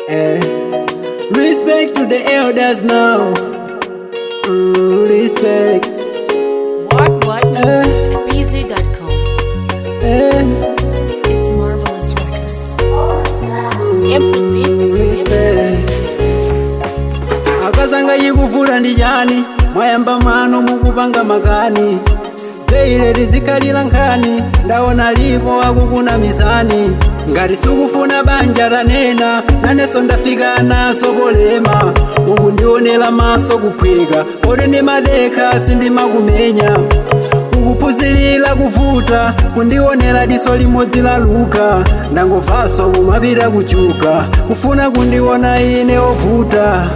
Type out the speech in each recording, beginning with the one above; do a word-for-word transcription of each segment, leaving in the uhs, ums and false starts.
Eh. Respect to the elders now. Mm, respect. What What Music Eh. at B Z dot com. Eh. It's Marvelous Records. Empty Beats. Respect. Akazanga yikuvula ndi chani mwayamba mano mukupanga makani leile lizikalira nkhani ndaona lipo akukuna mizani ngati sukufuna banja lanena naneso ndafika naso polema uku ndionera maso kuphweka oti ndi madekha sindimakumenya ukuphunzirira kuvuta kundionera diso limodzi la luka ndangomvaso kumapita kuchuka kufuna kundiona ine ovuta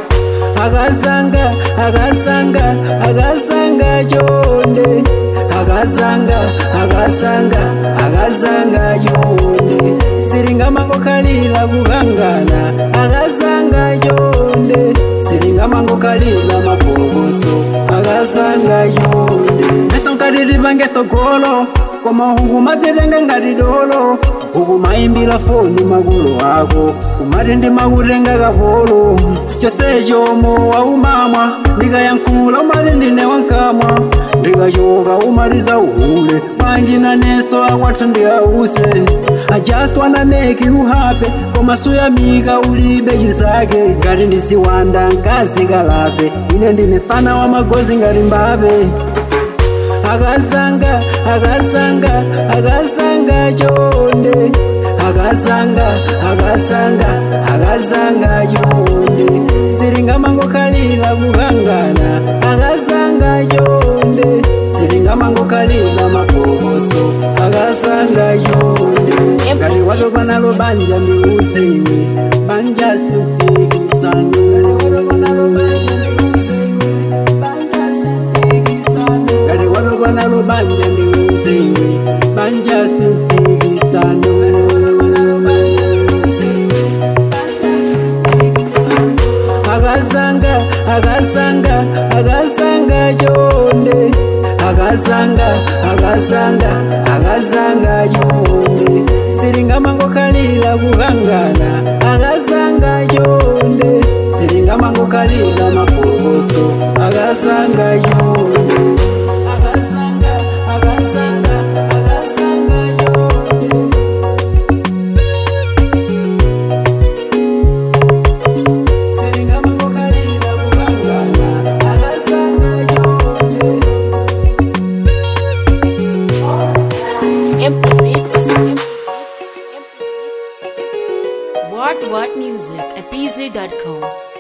akazanga akazanga akazanga chonde akazanga akazanga akazanga chonde siringamangokhalira kukangana akazanga chonde siringamangokhalira mabokoso akazanga chonde meso nkati lipange sogolo koma hukumazitenga ngati dolo ukumayimbira foni makolo ako umati ndimakutenga kapolo chosecho mowa umamwa ndikayankhula umati ndine wankamwa ndikachoka umatiza uhule panji naneso akwathu ndiyause I just wanna make you happy koma suyamika ulibe chisake ngati ndisiwanda nkazi kalape ine ndine fana wa magozi ngati mbape akazanga akazanga akazanga chonde akazanga akazanga akazanga chonde siringamangokhalira kukangana akazanga chonde siringamangokhalira mabokoso akazanga chonde ngati watopanalo banja ndiuziwe banja sipikisano ngati watopanalo banja ndiuziwe banja sipikisano ngati watopanalo banja ndiuziwe banja sipikisano akazanga akazanga akazanga chonde akazanga akazanga akazanga chonde siringamangokhalira kukangana akazanga chonde siringamangokhalira mabokoso akazanga chonde akazanga akazanga akazanga chonde Empty Beats. What What Music at B Z dot com.